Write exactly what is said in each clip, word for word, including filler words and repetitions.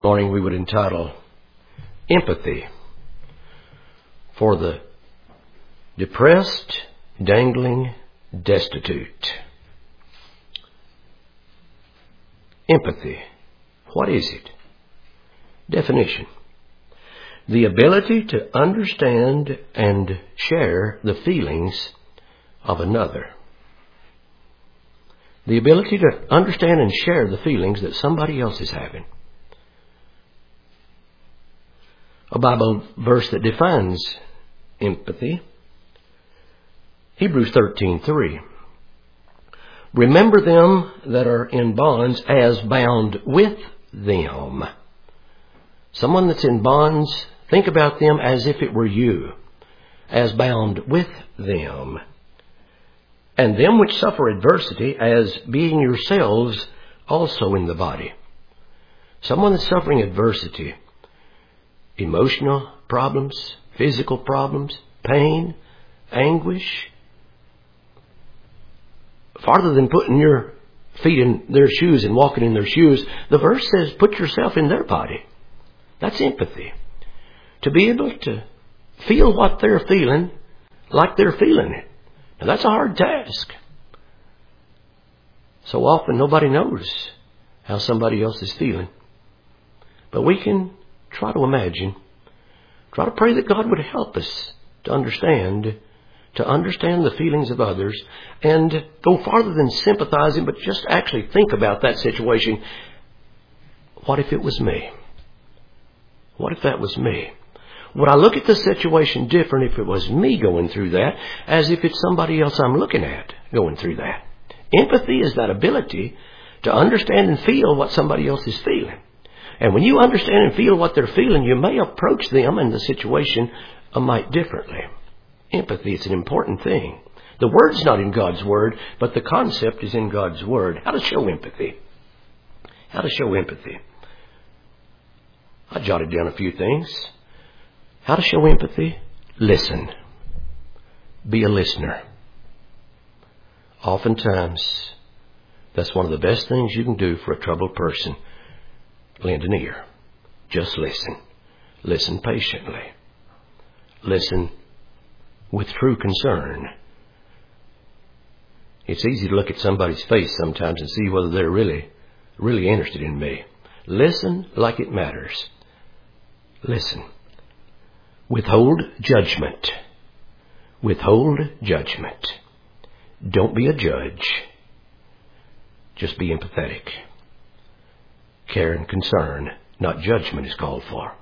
Morning we would entitle Empathy for the Depressed, Dangling, Destitute. Empathy. What is it? Definition. The ability to understand and share the feelings of another. The ability to understand and share the feelings that somebody else is having. A Bible verse that defines empathy. Hebrews thirteen three. Remember them that are in bonds as bound with them. Someone that's in bonds, think about them as if it were you, as bound with them. And them which suffer adversity as being yourselves also in the body. Someone that's suffering adversity. Emotional problems, physical problems, pain, anguish. Farther than putting your feet in their shoes and walking in their shoes, the verse says put yourself in their body. That's empathy. To be able to feel what they're feeling like they're feeling it. Now that's a hard task. So often nobody knows how somebody else is feeling. But we can try to imagine, try to pray that God would help us to understand, to understand the feelings of others and go farther than sympathizing, but just actually think about that situation. What if it was me? What if that was me? Would I look at the situation different if it was me going through that as if it's somebody else I'm looking at going through that? Empathy is that ability to understand and feel what somebody else is feeling. And when you understand and feel what they're feeling, you may approach them and the situation a mite differently. Empathy is an important thing. The word's not in God's Word, but the concept is in God's Word. How to show empathy. How to show empathy. I jotted down a few things. How to show empathy? Listen. Be a listener. Oftentimes, that's one of the best things you can do for a troubled person. Lend an ear. Just listen. Listen patiently. Listen with true concern. It's easy to look at somebody's face sometimes and see whether they're really, really interested in me. Listen like it matters. Listen. Withhold judgment. Withhold judgment. Don't be a judge. Just be empathetic. Care and concern, not judgment, is called for.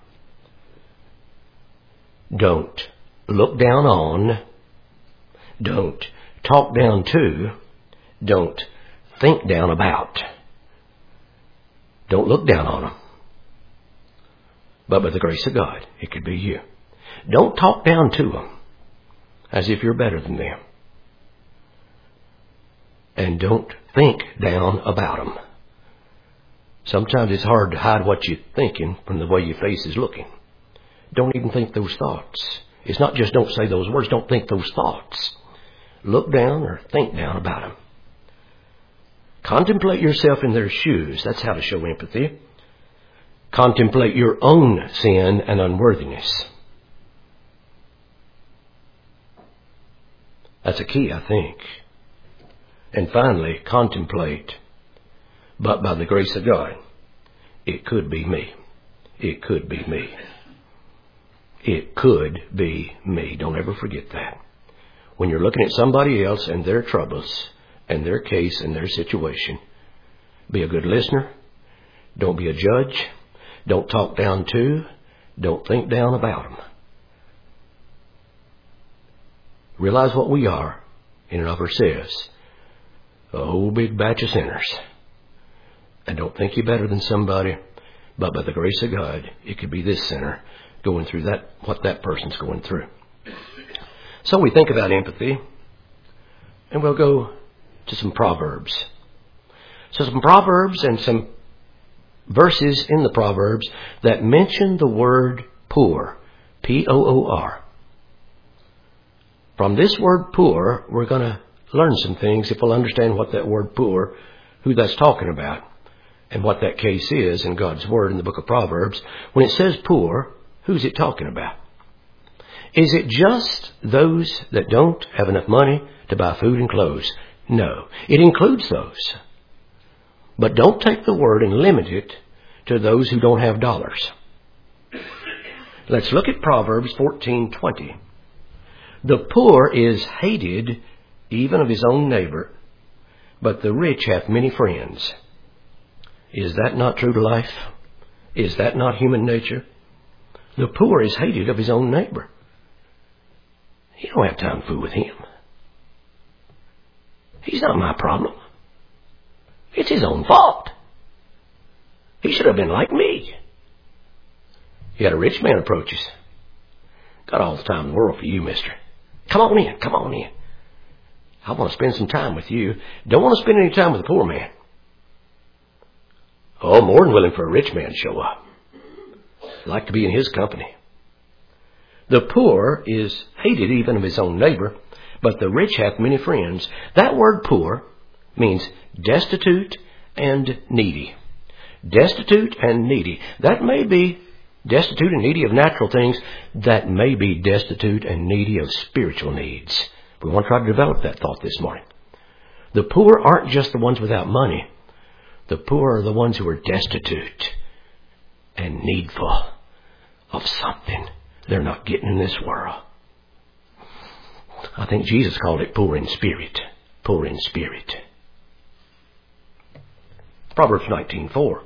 Don't look down on. Don't talk down to. Don't think down about. Don't look down on them. But by the grace of God, it could be you. Don't talk down to them as if you're better than them. And don't think down about them. Sometimes it's hard to hide what you're thinking from the way your face is looking. Don't even think those thoughts. It's not just don't say those words, don't think those thoughts. Look down or think down about them. Contemplate yourself in their shoes. That's how to show empathy. Contemplate your own sin and unworthiness. That's a key, I think. And finally, contemplate. But by the grace of God, it could be me. It could be me. It could be me. Don't ever forget that. When you're looking at somebody else and their troubles and their case and their situation, be a good listener. Don't be a judge. Don't talk down to. Don't think down about them. Realize what we are in and of ourselves. A whole big batch of sinners. And don't think you're better than somebody, but by the grace of God, it could be this sinner going through that, what that person's going through. So we think about empathy, and we'll go to some Proverbs. So some Proverbs and some verses in the Proverbs that mention the word poor, P O O R. From this word poor, we're going to learn some things if we'll understand what that word poor, who that's talking about. and what that case is in God's Word in the book of Proverbs. When it says poor, who's it talking about? Is it just those that don't have enough money to buy food and clothes? No, it includes those. But don't take the word and limit it to those who don't have dollars. Let's look at Proverbs fourteen twenty. The poor is hated even of his own neighbor, but the rich hath many friends. Is that not true to life? Is that not human nature? The poor is hated of his own neighbor. You don't have time to fool with him. He's not my problem. It's his own fault. He should have been like me. You had a rich man approach us. Got all the time in the world for you, mister. Come on in, come on in. I want to spend some time with you. Don't want to spend any time with a poor man. Oh, more than willing for a rich man to show up. Like to be in his company. The poor is hated even of his own neighbor, but the rich hath many friends. That word poor means destitute and needy. Destitute and needy. That may be destitute and needy of natural things. That may be destitute and needy of spiritual needs. We want to try to develop that thought this morning. The poor aren't just the ones without money. The poor are the ones who are destitute and needful of something they're not getting in this world. I think Jesus called it poor in spirit. Poor in spirit. Proverbs nineteen four.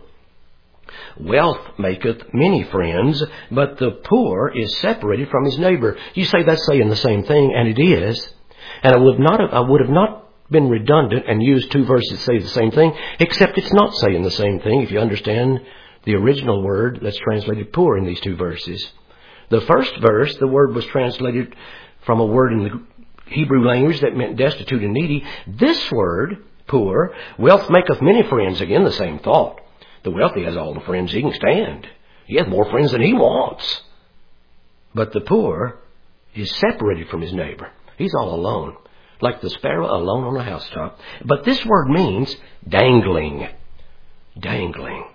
Wealth maketh many friends, but the poor is separated from his neighbor. You say that's saying the same thing, and it is. And I would not have, I would have not been redundant and used two verses to say the same thing, except it's not saying the same thing if you understand the original word that's translated poor in these two verses. The first verse, the word was translated from a word in the Hebrew language that meant destitute and needy. This word, poor, wealth maketh many friends. Again, the same thought. The wealthy has all the friends he can stand. He has more friends than he wants. But the poor is separated from his neighbor. He's all alone, like the sparrow alone on a housetop. But this word means dangling. Dangling.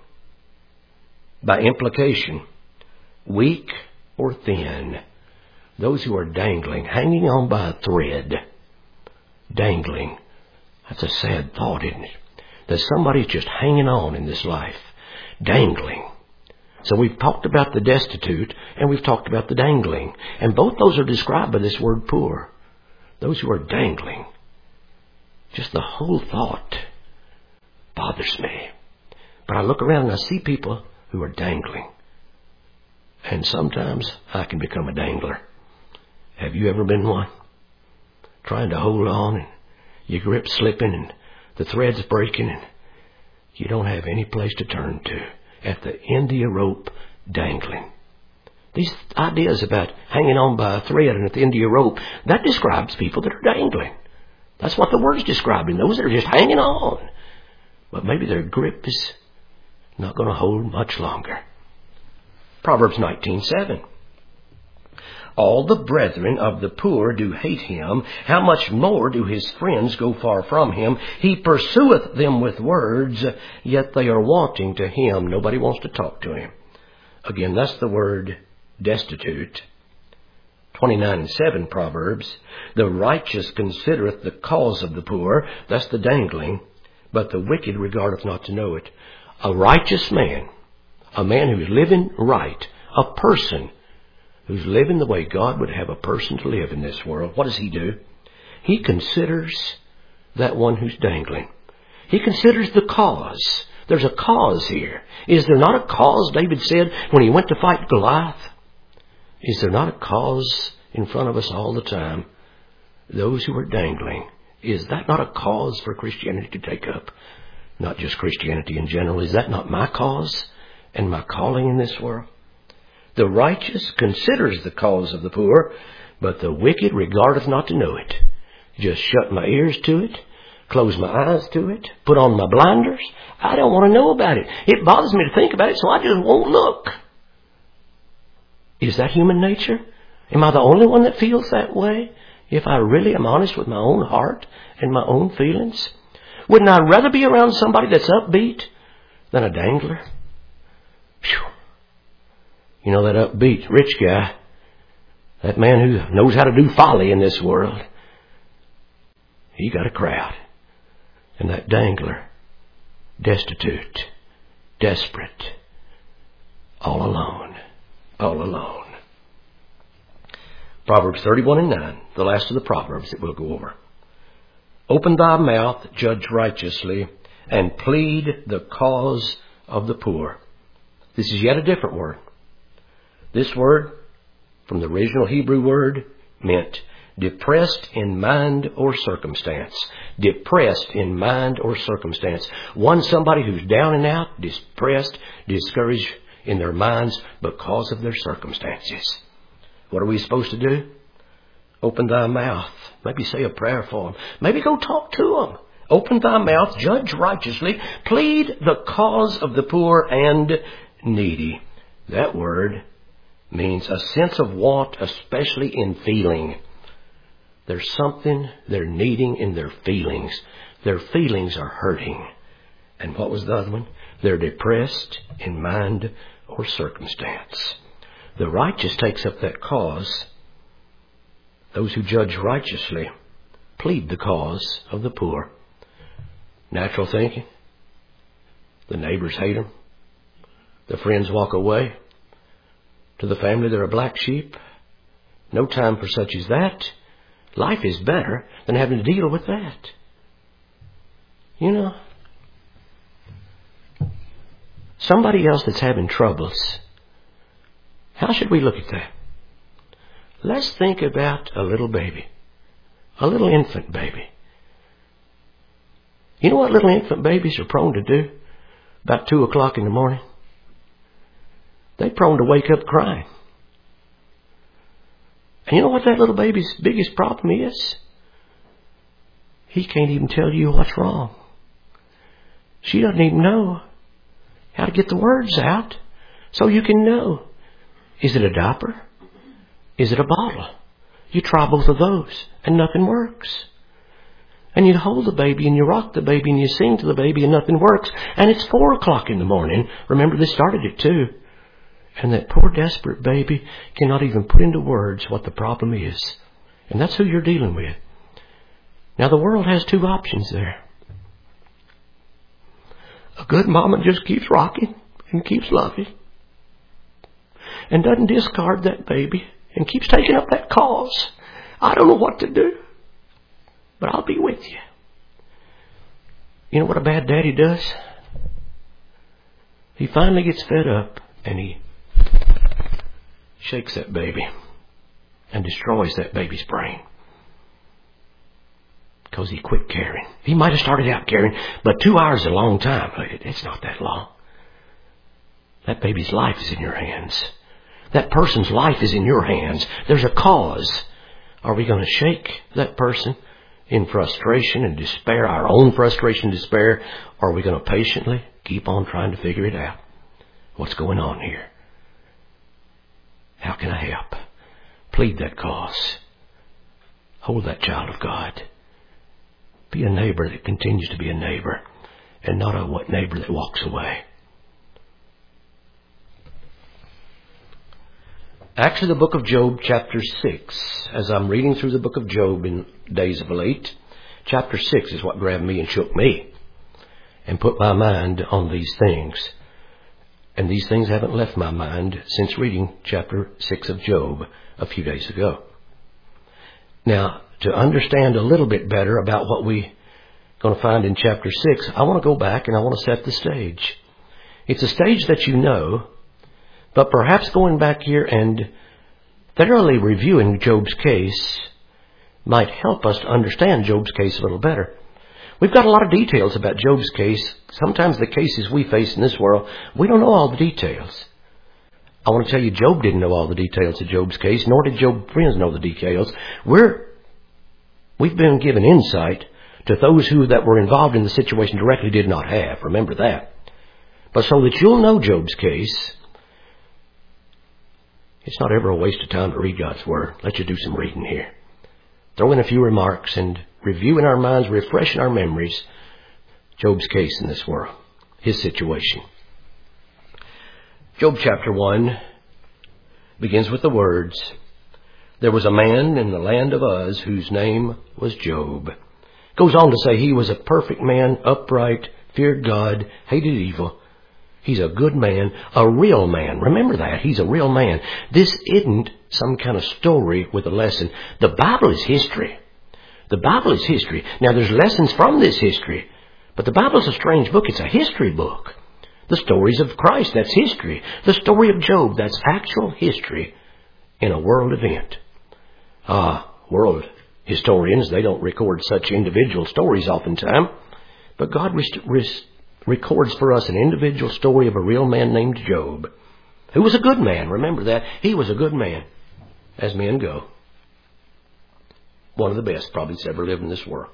By implication, weak or thin. Those who are dangling, hanging on by a thread. Dangling. That's a sad thought, isn't it? That somebody's just hanging on in this life. Dangling. So we've talked about the destitute and we've talked about the dangling. And both those are described by this word poor. Those who are dangling. Just the whole thought bothers me. But I look around and I see people who are dangling. And sometimes I can become a dangler. Have you ever been one? Trying to hold on and your grip's slipping and the thread's breaking and you don't have any place to turn to. At the end of your rope, dangling. These ideas about hanging on by a thread and at the end of your rope, that describes people that are dangling. That's what the word's describing. Those that are just hanging on. But maybe their grip is not going to hold much longer. Proverbs nineteen seven. All the brethren of the poor do hate him. How much more do his friends go far from him? He pursueth them with words, yet they are wanting to him. Nobody wants to talk to him. Again, that's the word destitute. twenty-nine and seven Proverbs. The righteous considereth the cause of the poor. That's the dangling. But the wicked regardeth not to know it. A righteous man, a man who is living right, a person who's living the way God would have a person to live in this world, what does he do? He considers that one who's dangling. He considers the cause. There's a cause here. Is there not a cause, David said, when he went to fight Goliath? Is there not a cause in front of us all the time? Those who are dangling. Is that not a cause for Christianity to take up? Not just Christianity in general. Is that not my cause and my calling in this world? The righteous considers the cause of the poor, but the wicked regardeth not to know it. Just shut my ears to it, close my eyes to it, put on my blinders. I don't want to know about it. It bothers me to think about it, so I just won't look. Is that human nature? Am I the only one that feels that way? If I really am honest with my own heart and my own feelings? Wouldn't I rather be around somebody that's upbeat, than a dangler? Whew. You know, that upbeat rich guy, that man who knows how to do folly in this world, he got a crowd. And that dangler, destitute, desperate, all alone, all alone. Proverbs thirty-one and nine, the last of the Proverbs that we'll go over. Open thy mouth, judge righteously, and plead the cause of the poor. This is yet a different word. This word, from the original Hebrew word, meant depressed in mind or circumstance. Depressed in mind or circumstance. One, somebody who's down and out, depressed, discouraged in their minds because of their circumstances. What are we supposed to do? Open thy mouth. Maybe say a prayer for them. Maybe go talk to them. Open thy mouth, judge righteously, plead the cause of the poor and needy. That word means a sense of want, especially in feeling. There's something they're needing in their feelings. Their feelings are hurting. And what was the other one? They're depressed in mind or circumstance. The righteous takes up that cause. Those who judge righteously plead the cause of the poor. Natural thinking. The neighbors hate them. The friends walk away. To the family, they're a black sheep. No time for such as that. Life is better than having to deal with that. You know, somebody else that's having troubles, how should we look at that? Let's think about a little baby, a little infant baby. You know what little infant babies are prone to do about two o'clock in the morning? They're prone to wake up crying. And you know what that little baby's biggest problem is? He can't even tell you what's wrong. She doesn't even know how to get the words out so you can know. Is it a diaper? Is it a bottle? You try both of those and nothing works. And you hold the baby and you rock the baby and you sing to the baby and nothing works. And it's four o'clock in the morning. Remember, this started at two. And that poor desperate baby cannot even put into words what the problem is. And that's who you're dealing with. Now the world has two options there. A good mama just keeps rocking and keeps loving. And doesn't discard that baby and keeps taking up that cause. I don't know what to do, but I'll be with you. You know what a bad daddy does? He finally gets fed up and he shakes that baby and destroys that baby's brain. Because he quit caring. He might have started out caring, but two hours is a long time. It's not that long. That baby's life is in your hands. That person's life is in your hands. There's a cause. Are we going to shake that person in frustration and despair, our own frustration and despair? Or are we going to patiently keep on trying to figure it out? What's going on here? How can I help? Plead that cause. Hold that child of God. Be a neighbor that continues to be a neighbor and not a what neighbor that walks away. Actually, the book of Job, chapter six, as I'm reading through the book of Job in days of late, chapter six is what grabbed me and shook me and put my mind on these things. And these things haven't left my mind since reading chapter six of Job a few days ago. Now, to understand a little bit better about what we're going to find in chapter six, I want to go back and I want to set the stage. It's a stage that you know, but perhaps going back here and thoroughly reviewing Job's case might help us to understand Job's case a little better. We've got a lot of details about Job's case. Sometimes the cases we face in this world, we don't know all the details. I want to tell you, Job didn't know all the details of Job's case, nor did Job's friends know the details. We're, we've been given insight to those who that were involved in the situation directly did not have. Remember that. But so that you'll know Job's case, it's not ever a waste of time to read God's Word. Let you do some reading here. Throw in a few remarks and review in our minds, refresh in our memories Job's case in this world. his situation. Job chapter one begins with the words, "There was a man in the land of Uz whose name was Job." Goes on to say he was a perfect man, upright, feared God, hated evil. He's a good man, a real man. Remember that. He's a real man. This isn't some kind of story with a lesson. The Bible is history. The Bible is history. Now, there's lessons from this history, but the Bible's a strange book. It's a history book. The stories of Christ, that's history. The story of Job, that's actual history in a world event. Ah, world historians, they don't record such individual stories oftentimes, but God rest- rest- records for us an individual story of a real man named Job, who was a good man. Remember that. He was a good man, as men go. One of the best probably that's ever lived in this world.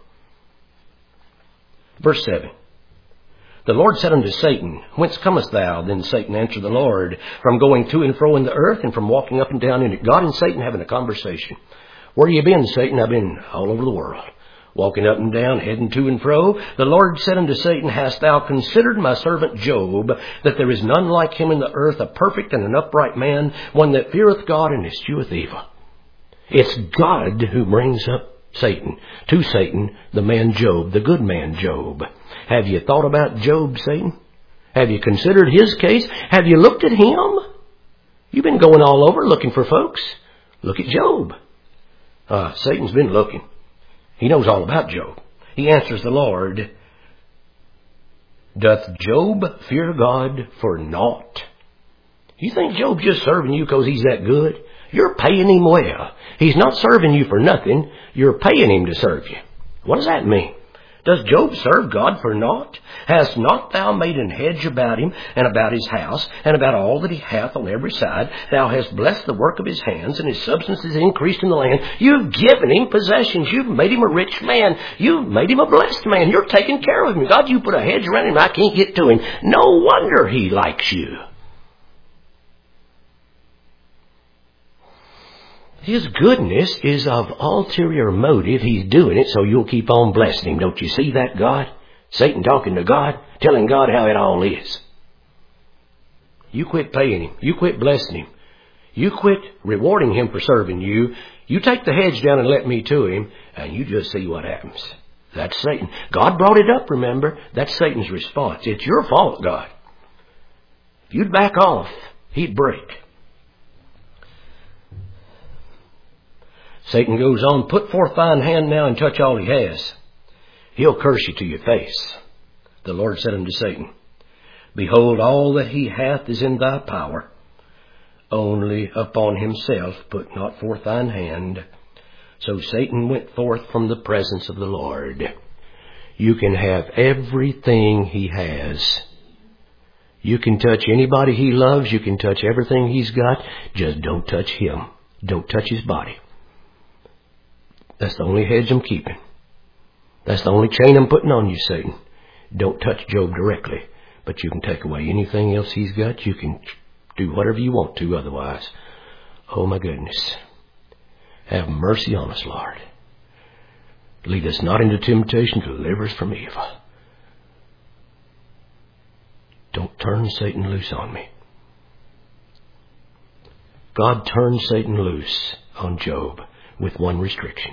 Verse seven. "The Lord said unto Satan, Whence comest thou? Then Satan answered the Lord, From going to and fro in the earth, and from walking up and down in it." God and Satan having a conversation. "Where you been, Satan?" "I've been all over the world, walking up and down, heading to and fro." "The Lord said unto Satan, Hast thou considered my servant Job, that there is none like him in the earth, a perfect and an upright man, one that feareth God and escheweth evil?" It's God who brings up Satan, to Satan, the man Job, the good man Job. Have you thought about Job, Satan? Have you considered his case? Have you looked at him? You've been going all over looking for folks. Look at Job. Uh, Satan's been looking. He knows all about Job. He answers the Lord, "Doth Job fear God for naught?" You think Job's just serving you because he's that good? You're paying him well. He's not serving you for nothing. You're paying him to serve you. What does that mean? Does Job serve God for naught? "Hast not thou made an hedge about him, and about his house, and about all that he hath on every side? Thou hast blessed the work of his hands, and his substance is increased in the land. You've given him possessions. You've made him a rich man. You've made him a blessed man. You're taking care of him. God, you put a hedge around him. I can't get to him. No wonder he likes you." His goodness is of ulterior motive. He's doing it so you'll keep on blessing him. Don't you see that, God? Satan talking to God, telling God how it all is. You quit paying him. You quit blessing him. You quit rewarding him for serving you. You take the hedge down and let me to him, and you just see what happens. That's Satan. God brought it up, remember. That's Satan's response. It's your fault, God. If you'd back off, he'd break. Satan goes on, "Put forth thine hand now and touch all he has. He'll curse you to your face." The Lord said unto Satan, "Behold, all that he hath is in thy power. Only upon himself put not forth thine hand." So Satan went forth from the presence of the Lord. You can have everything he has. You can touch anybody he loves. You can touch everything he's got. Just don't touch him. Don't touch his body. That's the only hedge I'm keeping. That's the only chain I'm putting on you, Satan. Don't touch Job directly, but you can take away anything else he's got. You can do whatever you want to otherwise. Oh my goodness. Have mercy on us, Lord. Lead us not into temptation, deliver us from evil. Don't turn Satan loose on me. God turned Satan loose on Job with one restriction.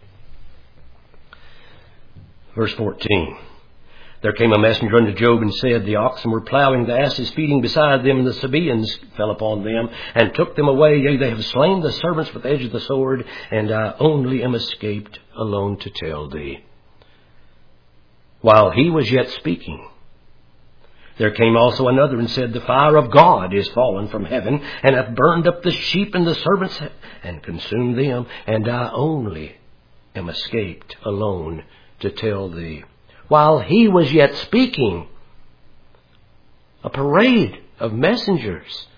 Verse fourteen. "There came a messenger unto Job and said, The oxen were plowing, the asses feeding beside them, and the Sabaeans fell upon them, and took them away. Yea, they have slain the servants with the edge of the sword, and I only am escaped alone to tell thee." While he was yet speaking, there came also another and said, The fire of God is fallen from heaven, and hath burned up the sheep and the servants, and consumed them, and I only am escaped alone to tell thee. While he was yet speaking, a parade of messengers.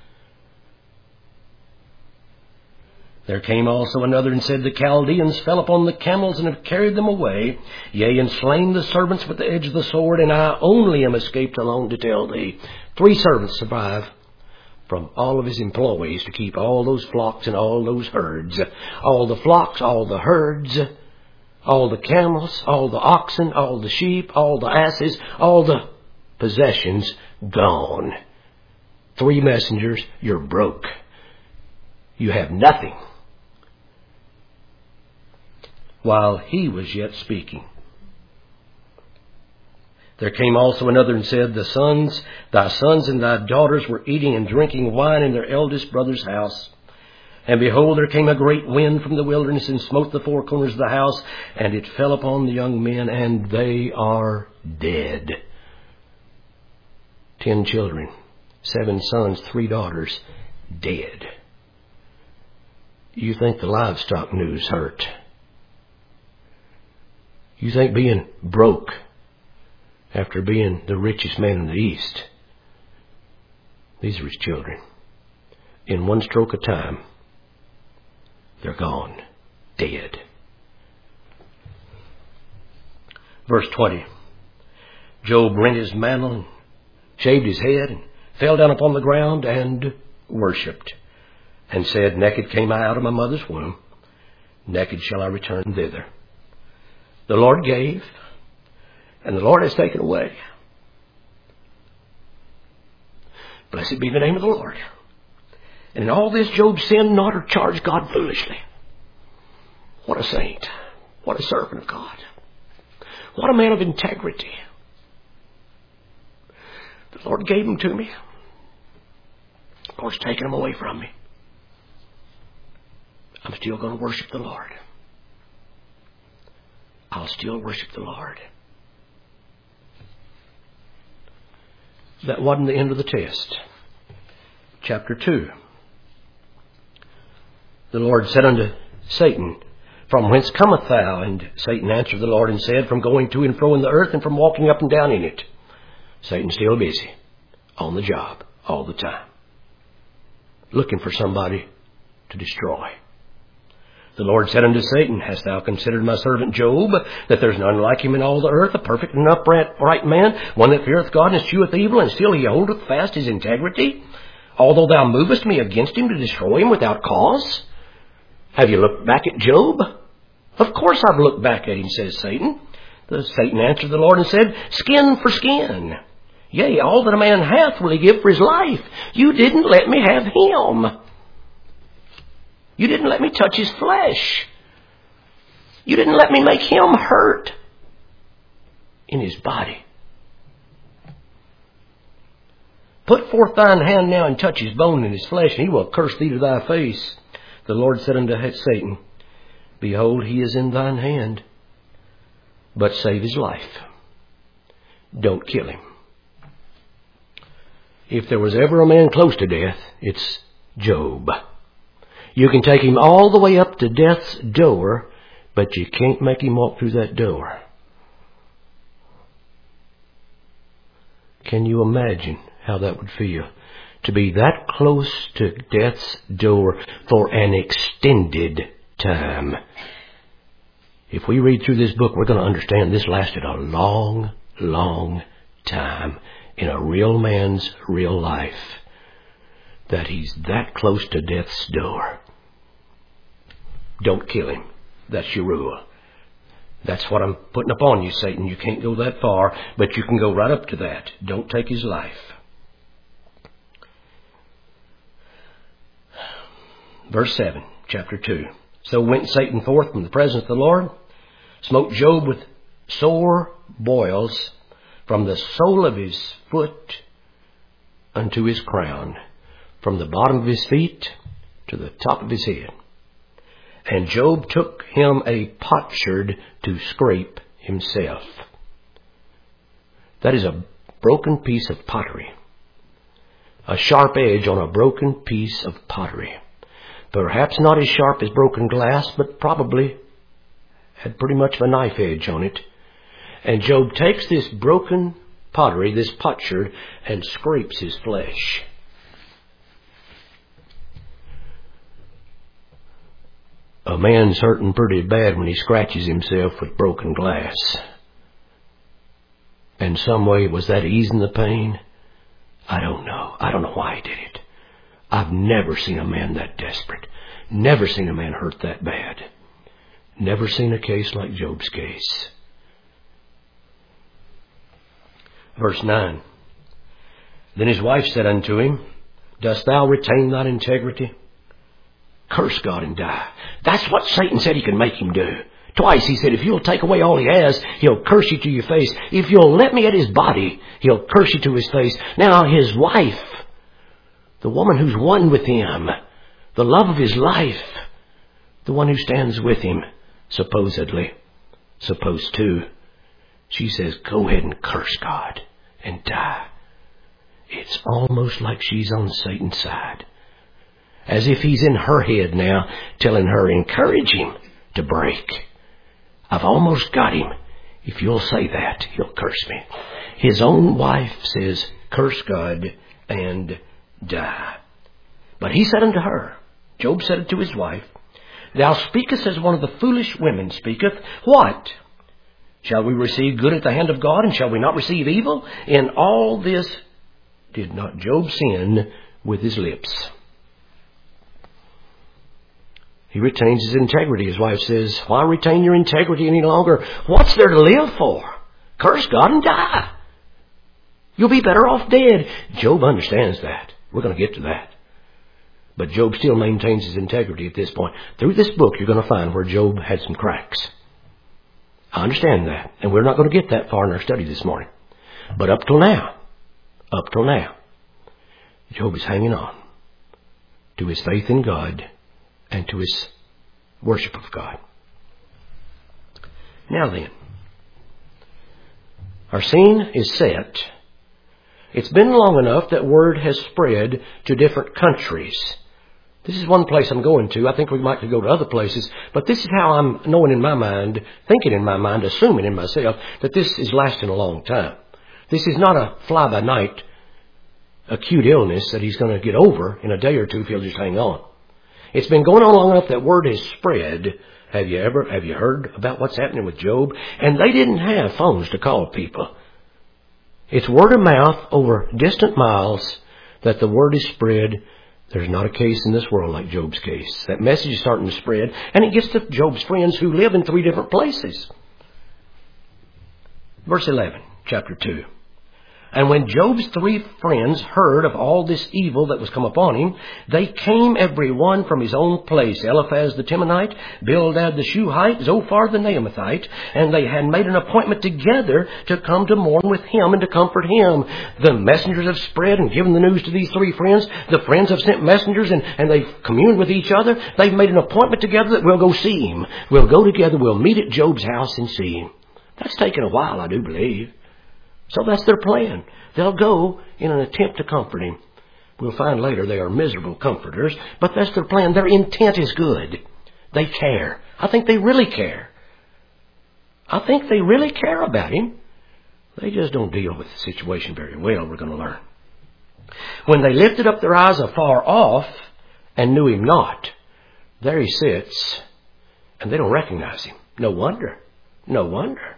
There came also another and said, The Chaldeans fell upon the camels and have carried them away, yea, and slain the servants with the edge of the sword, and I only am escaped alone to tell thee. Three servants survive from all of his employees to keep all those flocks and all those herds. All the flocks, all the herds, all the camels, all the oxen, all the sheep, all the asses, all the possessions gone. Three messengers, you're broke. You have nothing. While he was yet speaking, there came also another and said, The sons, thy sons and thy daughters were eating and drinking wine in their eldest brother's house. And behold, there came a great wind from the wilderness and smote the four corners of the house, and it fell upon the young men, and they are dead. Ten children, seven sons, three daughters, dead. You think the livestock news hurt? You think being broke after being the richest man in the East? These are his children. In one stroke of time, they're gone, dead. Verse twenty. Job rent his mantle and shaved his head and fell down upon the ground and worshipped, and said, Naked came I out of my mother's womb, naked shall I return thither. The Lord gave, and the Lord has taken away. Blessed be the name of the Lord. And in all this Job sinned not or charged God foolishly. What a saint. What a servant of God. What a man of integrity. The Lord gave him to me. The Lord's taken him away from me. I'm still going to worship the Lord. I'll still worship the Lord. That wasn't the end of the test. Chapter two. The Lord said unto Satan, From whence cometh thou? And Satan answered the Lord and said, From going to and fro in the earth and from walking up and down in it. Satan's still busy, on the job, all the time, looking for somebody to destroy. The Lord said unto Satan, Hast thou considered my servant Job, that there's none like him in all the earth, a perfect and upright right man, one that feareth God and escheweth evil, and still he holdeth fast his integrity? Although thou movest me against him to destroy him without cause? Have you looked back at Job? Of course I've looked back at him, says Satan. The Satan answered the Lord and said, Skin for skin. Yea, all that a man hath will he give for his life. You didn't let me have him. You didn't let me touch his flesh. You didn't let me make him hurt in his body. Put forth thine hand now and touch his bone and his flesh, and he will curse thee to thy face. The Lord said unto Satan, Behold, he is in thine hand, but save his life. Don't kill him. If there was ever a man close to death, it's Job. You can take him all the way up to death's door, but you can't make him walk through that door. Can you imagine how that would feel? To be that close to death's door for an extended time. If we read through this book, we're going to understand this lasted a long, long time in a real man's real life. That he's that close to death's door. Don't kill him. That's your rule. That's what I'm putting upon you, Satan. You can't go that far, but you can go right up to that. Don't take his life. Verse seven, chapter two. So went Satan forth from the presence of the Lord, smote Job with sore boils from the sole of his foot unto his crown, from the bottom of his feet to the top of his head. And Job took him a potsherd to scrape himself. That is a broken piece of pottery. A sharp edge on a broken piece of pottery. Perhaps not as sharp as broken glass, but probably had pretty much of a knife edge on it. And Job takes this broken pottery, this potsherd, and scrapes his flesh. A man's hurting pretty bad when he scratches himself with broken glass. And some way, was that easing the pain? I don't know. I don't know why he did it. I've never seen a man that desperate. Never seen a man hurt that bad. Never seen a case like Job's case. Verse nine. Then his wife said unto him, Dost thou retain thine integrity? Curse God and die. That's what Satan said he can make him do. Twice he said, if you'll take away all he has, he'll curse you to your face. If you'll let me at his body, he'll curse you to his face. Now his wife, the woman who's one with him, the love of his life, the one who stands with him, supposedly, supposed to, she says, go ahead and curse God and die. It's almost like she's on Satan's side. As if he's in her head now, telling her, encourage him to break. I've almost got him. If you'll say that, he'll curse me. His own wife says, curse God and die. But he said unto her, Job said it to his wife, Thou speakest as one of the foolish women speaketh. What? Shall we receive good at the hand of God, and shall we not receive evil? In all this did not Job sin with his lips. He retains his integrity. His wife says, why retain your integrity any longer? What's there to live for? Curse God and die. You'll be better off dead. Job understands that. We're going to get to that. But Job still maintains his integrity at this point. Through this book, you're going to find where Job had some cracks. I understand that. And we're not going to get that far in our study this morning. But up till now, up till now, Job is hanging on to his faith in God and to his worship of God. Now then, our scene is set. It's been long enough that word has spread to different countries. This is one place I'm going to. I think we might go to other places. But this is how I'm knowing in my mind, thinking in my mind, assuming in myself, that this is lasting a long time. This is not a fly-by-night acute illness that he's going to get over in a day or two if he'll just hang on. It's been going on long enough that word has spread. Have you ever, have you heard about what's happening with Job? And they didn't have phones to call people. It's word of mouth over distant miles that the word is spread. There's not a case in this world like Job's case. That message is starting to spread, and it gets to Job's friends who live in three different places. Verse eleven, chapter two. And when Job's three friends heard of all this evil that was come upon him, they came every one from his own place, Eliphaz the Temanite, Bildad the Shuhite, Zophar the Naamathite, and they had made an appointment together to come to mourn with him and to comfort him. The messengers have spread and given the news to these three friends. The friends have sent messengers and, and they've communed with each other. They've made an appointment together that we'll go see him. We'll go together, we'll meet at Job's house and see him. That's taken a while, I do believe. So that's their plan. They'll go in an attempt to comfort him. We'll find later they are miserable comforters, but that's their plan. Their intent is good. They care. I think they really care. I think they really care about him. They just don't deal with the situation very well, we're going to learn. When they lifted up their eyes afar off and knew him not, there he sits, and they don't recognize him. No wonder. No wonder.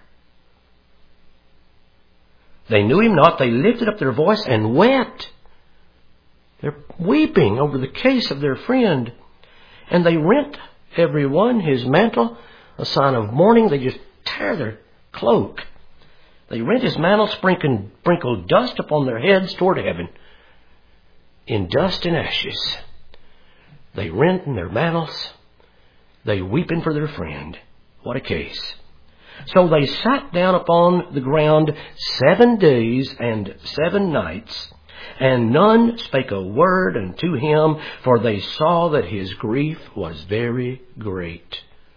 They knew him not. They lifted up their voice and wept. They're weeping over the case of their friend. And they rent every one his mantle, a sign of mourning. They just tear their cloak. They rent his mantle, sprinkling, sprinkled dust upon their heads toward heaven. In dust and ashes. They rent their mantles. They weeping for their friend. What a case. So they sat down upon the ground seven days and seven nights, and none spake a word unto him, for they saw that his grief was very great.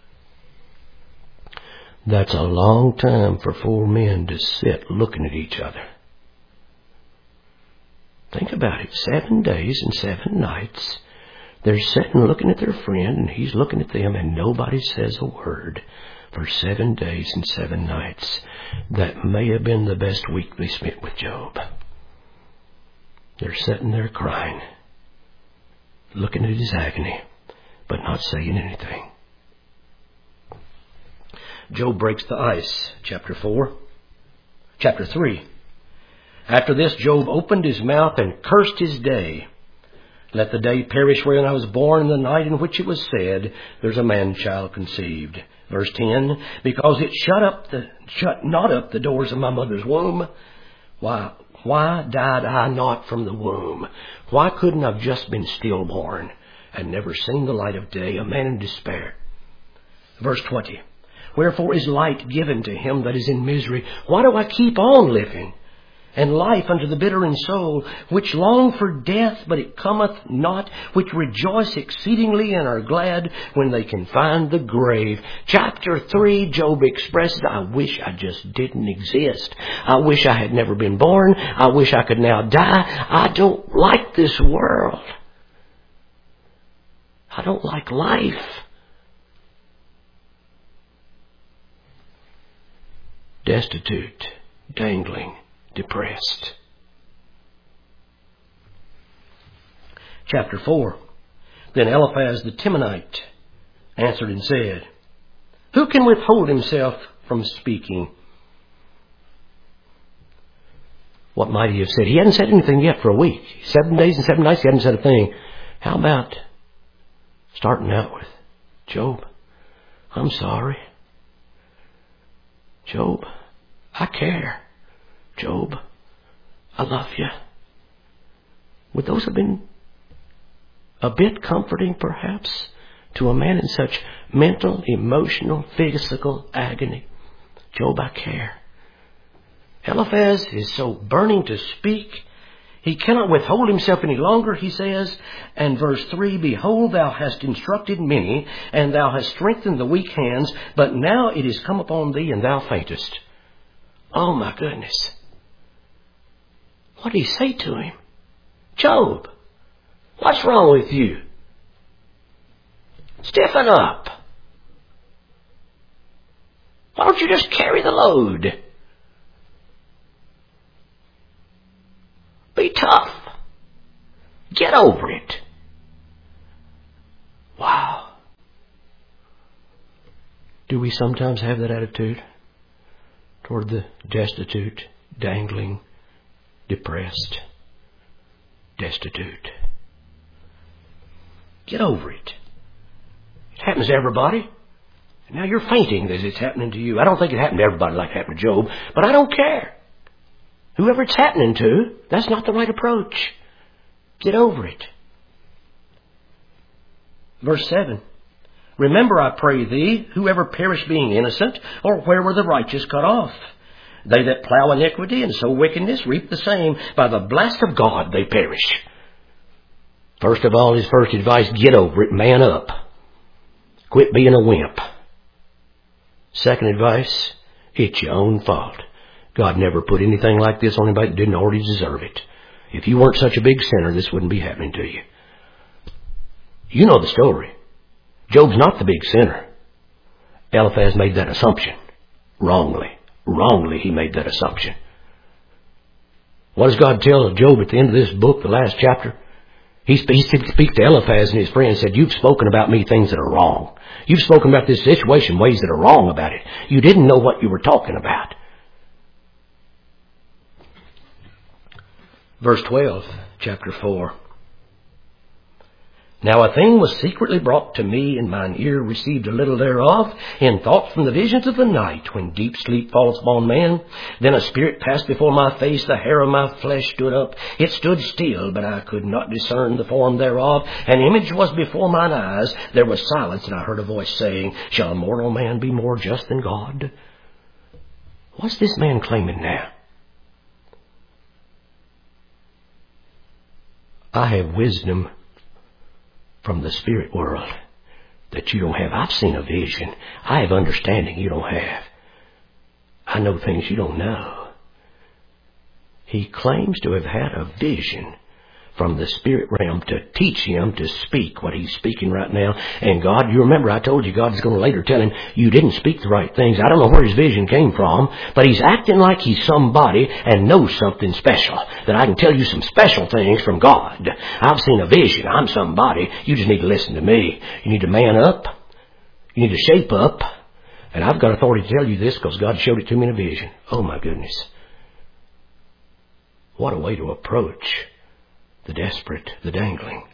That's a long time for four men to sit looking at each other. Think about it. Seven days and seven nights. They're sitting looking at their friend, and he's looking at them, and nobody says a word. For seven days and seven nights. That may have been the best week they spent with Job. They're sitting there crying, looking at his agony, but not saying anything. Job breaks the ice, chapter four. Chapter three. After this, Job opened his mouth and cursed his day. Let the day perish wherein I was born, and the night in which it was said, there's a man-child conceived. Verse ten, because it shut up the shut not up the doors of my mother's womb. Why, why died I not from the womb? Why couldn't I have just been stillborn and never seen the light of day, a man in despair? Verse twenty. Wherefore is light given to him that is in misery? Why do I keep on living? And life unto the bitter in soul, which long for death, but it cometh not, which rejoice exceedingly and are glad when they can find the grave. Chapter three, Job expresses, I wish I just didn't exist. I wish I had never been born. I wish I could now die. I don't like this world. I don't like life. Destitute, dangling, depressed. Chapter four. Then Eliphaz the Temanite answered and said, who can withhold himself from speaking? What might he have said? He hadn't said anything yet for a week. Seven days and seven nights he hadn't said a thing. How about starting out with, Job, I'm sorry. Job, I care. Job, I love you. Would those have been a bit comforting, perhaps, to a man in such mental, emotional, physical agony? Job, I care. Eliphaz is so burning to speak, he cannot withhold himself any longer, he says. And verse three, behold, thou hast instructed many, and thou hast strengthened the weak hands, but now it is come upon thee, and thou faintest. Oh, my goodness. What did he say to him? Job, what's wrong with you? Stiffen up. Why don't you just carry the load? Be tough. Get over it. Wow. Do we sometimes have that attitude toward the destitute, dangling, depressed, destitute? Get over it. It happens to everybody. Now you're fainting as it's happening to you. I don't think it happened to everybody like it happened to Job, but I don't care. Whoever it's happening to, that's not the right approach. Get over it. Verse seven. Remember, I pray thee, whoever perished being innocent, or where were the righteous cut off? They that plow iniquity and sow wickedness reap the same. By the blast of God they perish. First of all, his first advice, get over it, man up. Quit being a wimp. Second advice, it's your own fault. God never put anything like this on anybody that didn't already deserve it. If you weren't such a big sinner, this wouldn't be happening to you. You know the story. Job's not the big sinner. Eliphaz made that assumption. Wrongly. Wrongly he made that assumption. What does God tell Job at the end of this book, the last chapter? He speaks to Eliphaz and his friend and said, you've spoken about me things that are wrong. You've spoken about this situation ways that are wrong about it. You didn't know what you were talking about. Verse twelve, chapter four. Now a thing was secretly brought to me, and mine ear received a little thereof, in thoughts from the visions of the night, when deep sleep falls upon man. Then a spirit passed before my face, the hair of my flesh stood up. It stood still, but I could not discern the form thereof. An image was before mine eyes. There was silence, and I heard a voice saying, shall a mortal man be more just than God? What's this man claiming now? I have wisdom from the spirit world that you don't have. I've seen a vision. I have understanding you don't have. I know things you don't know. He claims to have had a vision from the spirit realm to teach him to speak what he's speaking right now. And God, you remember I told you God is going to later tell him you didn't speak the right things. I don't know where his vision came from, but he's acting like he's somebody and knows something special, that I can tell you some special things from God. I've seen a vision. I'm somebody. You just need to listen to me. You need to man up. You need to shape up. And I've got authority to tell you this because God showed it to me in a vision. Oh my goodness. What a way to approach the desperate, the dangling.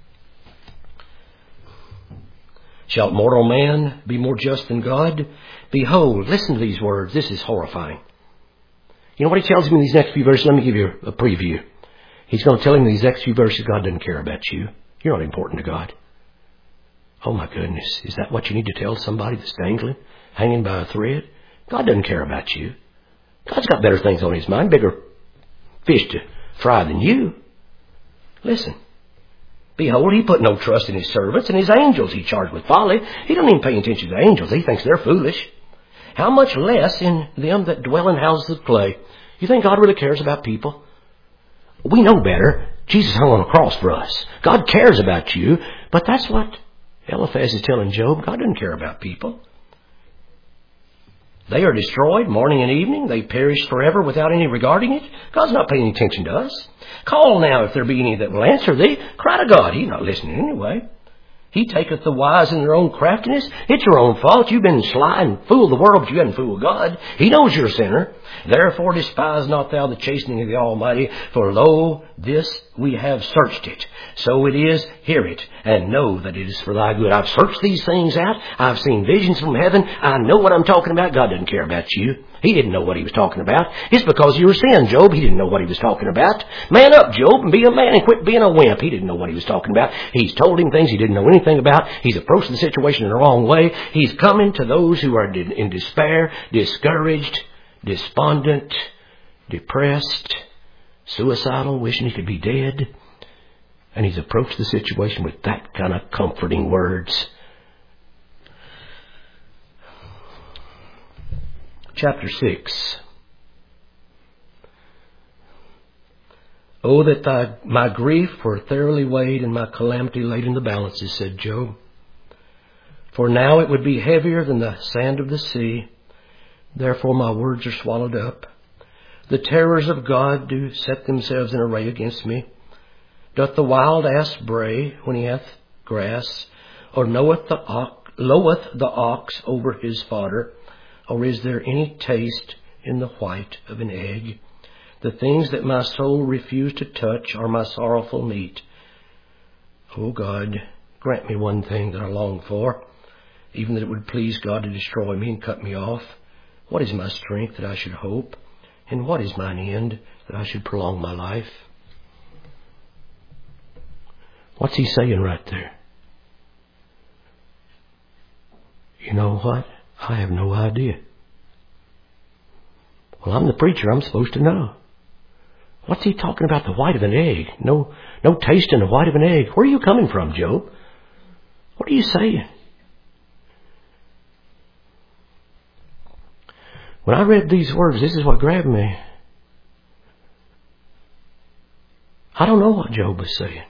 Shall mortal man be more just than God? Behold, listen to these words. This is horrifying. You know what he tells him in these next few verses? Let me give you a preview. He's going to tell him in these next few verses, God doesn't care about you. You're not important to God. Oh my goodness. Is that what you need to tell somebody that's dangling, hanging by a thread? God doesn't care about you. God's got better things on his mind, bigger fish to fry than you. Listen. Behold, he put no trust in his servants, and his angels he charged with folly. He doesn't even pay attention to the angels. He thinks they're foolish. How much less in them that dwell in houses of clay? You think God really cares about people? We know better. Jesus hung on a cross for us. God cares about you, but that's what Eliphaz is telling Job. God doesn't care about people. They are destroyed morning and evening. They perish forever without any regarding it. God's not paying attention to us. Call now if there be any that will answer thee. Cry to God. He's not listening anyway. He taketh the wise in their own craftiness. It's your own fault. You've been sly and fooled the world, but you haven't fooled God. He knows you're a sinner. Therefore despise not thou the chastening of the Almighty, for lo, this we have searched it. So it is, hear it, and know that it is for thy good. I've searched these things out. I've seen visions from heaven. I know what I'm talking about. God doesn't care about you. He didn't know what he was talking about. It's because you were sin, Job. He didn't know what he was talking about. Man up, Job, and be a man and quit being a wimp. He didn't know what he was talking about. He's told him things he didn't know anything about. He's approached the situation in the wrong way. He's coming to those who are in despair, discouraged, despondent, depressed, suicidal, wishing he could be dead. And he's approached the situation with that kind of comforting words. Chapter six. Oh, that thy, my grief were thoroughly weighed and my calamity laid in the balances, said Job. For now it would be heavier than the sand of the sea. Therefore my words are swallowed up. The terrors of God do set themselves in array against me. Doth the wild ass bray when he hath grass? Or knoweth the ox, loweth the ox over his fodder? Or is there any taste in the white of an egg? The things that my soul refused to touch are my sorrowful meat. O God, grant me one thing that I long for, even that it would please God to destroy me and cut me off. What is my strength that I should hope? And what is mine end that I should prolong my life? What's he saying right there? You know what? I have no idea. Well, I'm the preacher. I'm supposed to know. What's he talking about? The white of an egg. No, no taste in the white of an egg. Where are you coming from, Job? What are you saying? When I read these words, this is what grabbed me. I don't know what Job was saying.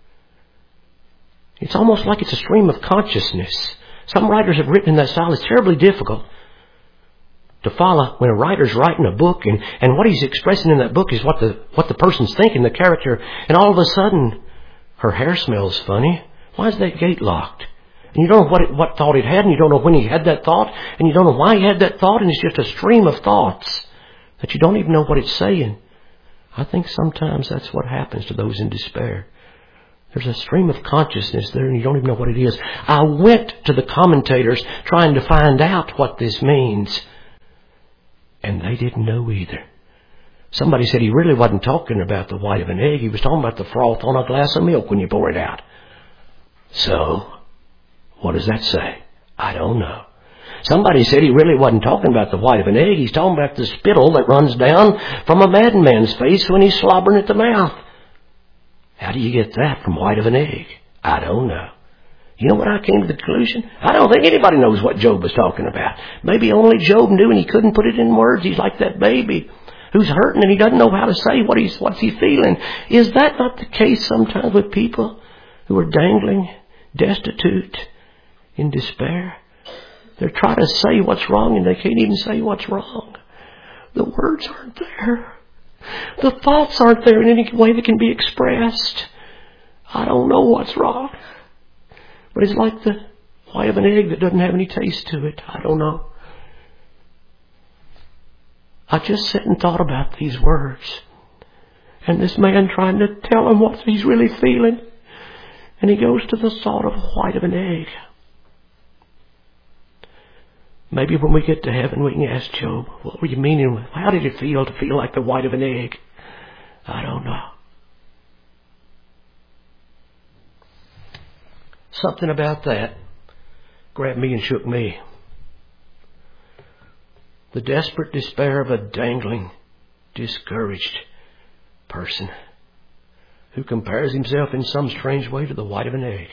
It's almost like it's a stream of consciousness. Some writers have written in that style. It's terribly difficult to follow when a writer's writing a book and, and what he's expressing in that book is what the what the person's thinking, the character. And all of a sudden, her hair smells funny. Why is that gate locked? And you don't know what it, what thought it had, and you don't know when he had that thought, and you don't know why he had that thought, and it's just a stream of thoughts that you don't even know what it's saying. I think sometimes that's what happens to those in despair. There's a stream of consciousness there and you don't even know what it is. I went to the commentators trying to find out what this means. And they didn't know either. Somebody said he really wasn't talking about the white of an egg. He was talking about the froth on a glass of milk when you pour it out. So, what does that say? I don't know. Somebody said he really wasn't talking about the white of an egg. He's talking about the spittle that runs down from a madman's face when he's slobbering at the mouth. How do you get that from white of an egg? I don't know. You know what I came to the conclusion? I don't think anybody knows what Job was talking about. Maybe only Job knew and he couldn't put it in words. He's like that baby who's hurting and he doesn't know how to say what he's, what's he feeling. Is that not the case sometimes with people who are dangling, destitute, in despair? They're trying to say what's wrong and they can't even say what's wrong. The words aren't there. The thoughts aren't there in any way that can be expressed. I don't know what's wrong. But it's like the white of an egg that doesn't have any taste to it. I don't know. I just sat and thought about these words. And this man trying to tell him what he's really feeling. And he goes to the thought of white of an egg. Maybe when we get to heaven we can ask Job, what were you meaning? How did it feel to feel like the white of an egg? I don't know. Something about that grabbed me and shook me. The desperate despair of a dangling, discouraged person who compares himself in some strange way to the white of an egg.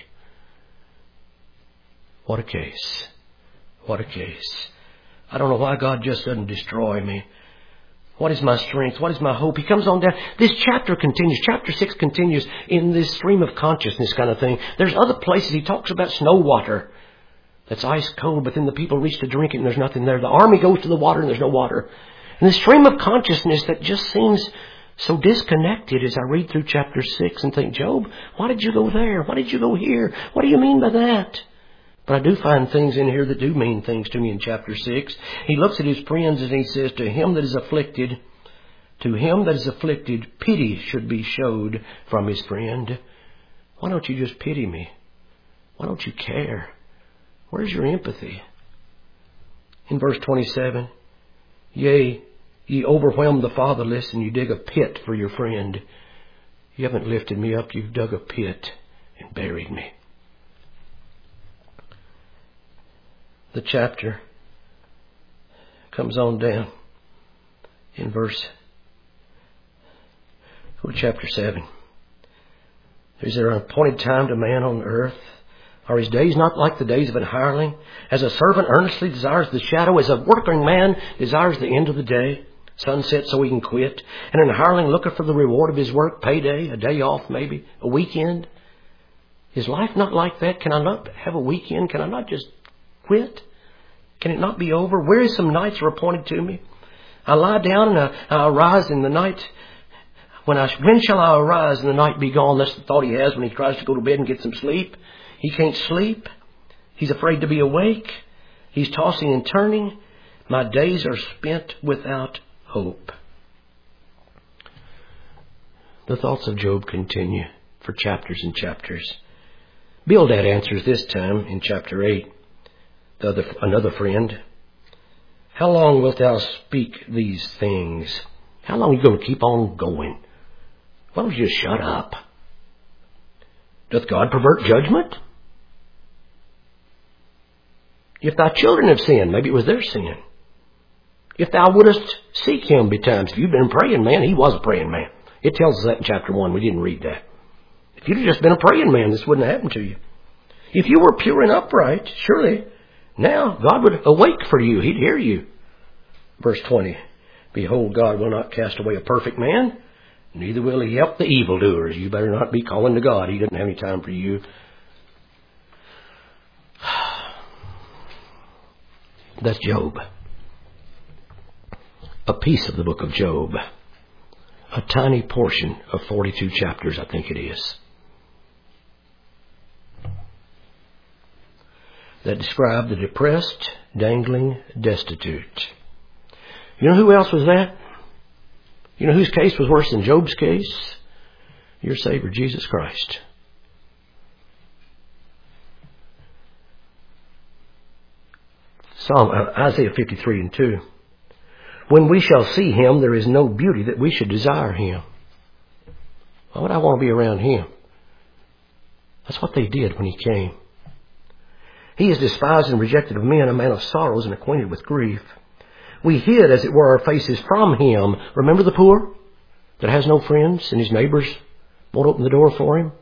What a case. What a case. I don't know why God just doesn't destroy me. What is my strength? What is my hope? He comes on down. This chapter continues. Chapter six continues in this stream of consciousness kind of thing. There's other places he talks about snow water that's ice cold, but then the people reach to drink it and there's nothing there. The army goes to the water and there's no water. And this stream of consciousness that just seems so disconnected as I read through chapter six and think, Job, why did you go there? Why did you go here? What do you mean by that? But I do find things in here that do mean things to me in chapter six. He looks at his friends and he says, to him that is afflicted, to him that is afflicted, pity should be showed from his friend. Why don't you just pity me? Why don't you care? Where's your empathy? In verse twenty-seven, yea, ye overwhelm the fatherless and you dig a pit for your friend. You haven't lifted me up, you've dug a pit and buried me. The chapter comes on down in verse, oh, chapter seven. Is there an appointed time to man on earth? Are his days not like the days of an hireling? As a servant earnestly desires the shadow, as a working man desires the end of the day. Sunset so he can quit. And an hireling looketh for the reward of his work, payday, a day off maybe, a weekend. Is life not like that? Can I not have a weekend? Can I not just quit? Can it not be over? Wearisome nights are appointed to me. I lie down and I, I arise in the night. When, I, when shall I arise and the night be gone? That's the thought he has when he tries to go to bed and get some sleep. He can't sleep. He's afraid to be awake. He's tossing and turning. My days are spent without hope. The thoughts of Job continue for chapters and chapters. Bildad answers this time in chapter eight. The other, another friend. How long wilt thou speak these things? How long are you going to keep on going? Why don't you just shut up? Doth God pervert judgment? If thy children have sinned, maybe it was their sin. If thou wouldest seek him betimes. If you've been a praying man, he was a praying man. It tells us that in chapter one. We didn't read that. If you'd have just been a praying man, this wouldn't have happened to you. If you were pure and upright, surely now God would awake for you. He'd hear you. Verse twenty. Behold, God will not cast away a perfect man, neither will he help the evildoers. You better not be calling to God. He doesn't have any time for you. That's Job. A piece of the book of Job. A tiny portion of forty-two chapters, I think it is. That describe the depressed, dangling, destitute. You know who else was that? You know whose case was worse than Job's case? Your Savior, Jesus Christ. Psalm uh, Isaiah fifty-three and two. When we shall see him, there is no beauty that we should desire him. Why would I want to be around him? That's what they did when he came. He is despised and rejected of men, a man of sorrows and acquainted with grief. We hid, as it were, our faces from him. Remember the poor that has no friends and his neighbors won't open the door for him?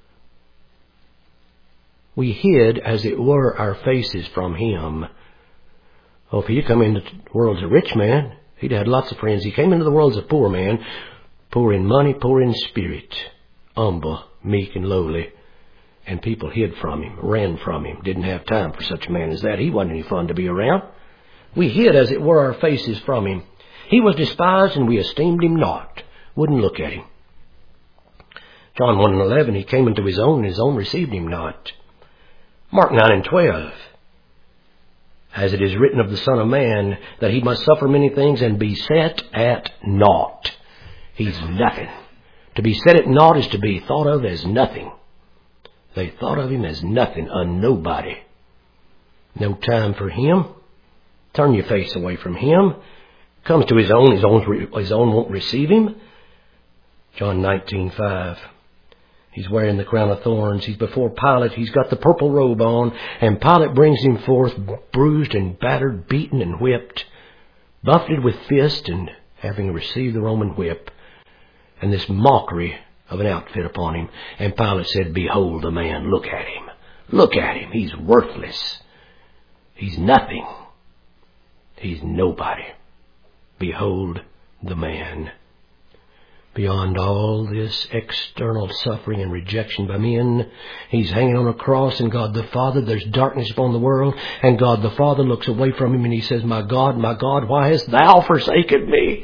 We hid, as it were, our faces from him. Oh, if he'd come into the world as a rich man, he'd had lots of friends. He came into the world as a poor man, poor in money, poor in spirit, humble, meek and lowly. And people hid from him, ran from him, didn't have time for such a man as that. He wasn't any fun to be around. We hid, as it were, our faces from him. He was despised and we esteemed him not. Wouldn't look at him. John one and eleven, he came into his own and his own received him not. Mark nine and twelve. As it is written of the Son of Man, that he must suffer many things and be set at naught. He's nothing. To be set at naught is to be thought of as nothing. They thought of him as nothing, a nobody. No time for him. Turn your face away from him. Comes to his own, his own, his own won't receive him. John nineteen five. He's wearing the crown of thorns. He's before Pilate. He's got the purple robe on. And Pilate brings him forth bruised and battered, beaten and whipped, buffeted with fist and having received the Roman whip. And this mockery of an outfit upon him. And Pilate said, behold the man. Look at him. Look at him. He's worthless. He's nothing. He's nobody. Behold the man. Beyond all this external suffering and rejection by men, he's hanging on a cross, and God the Father, there's darkness upon the world, and God the Father looks away from him and he says, my God, my God, why hast thou forsaken me?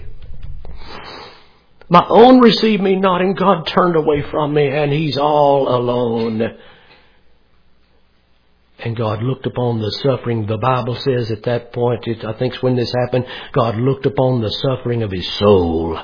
My own received me not, and God turned away from me, and he's all alone. And God looked upon the suffering. The Bible says at that point, it, I think when this happened, God looked upon the suffering of his soul.